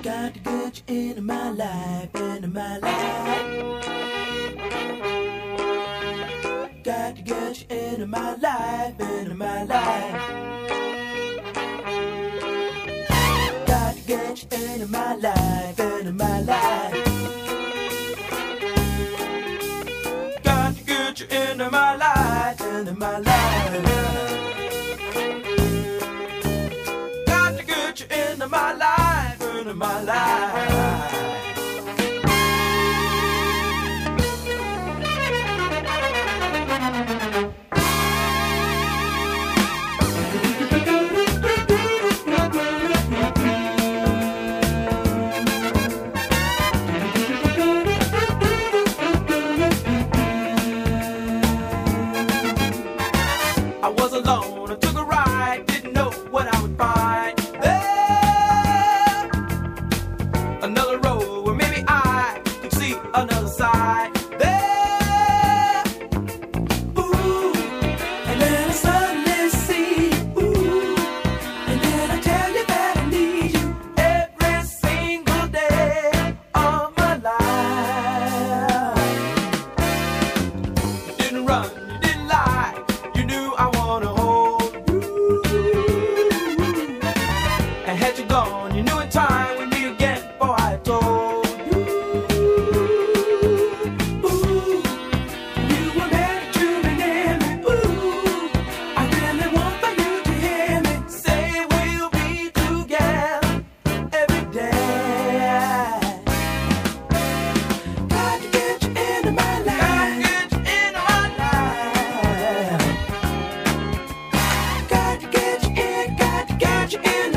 Got to get you into my life, into my life. Got to get you into my life, into my life. Got to get you into my life, into my life. Got to get you into my life, into my life. Got to get you into my life, into my life. I was alone, I took a ride, didn't know what I would find there. Another road where maybe I could see another side there. Ooh, and then I suddenly see you. Ooh, and then I tell you that I need you every single day of my life. You didn't run, you didn't lie, you knew I wanna hold you. And had you gone, you knew in time we'd meet again before I told you. Ooh, you were meant to be near me. Ooh, I really want for you to hear me say we'll be together every day. Got to get you into my life. Got to get you into my life. Got to get you in, got to get you in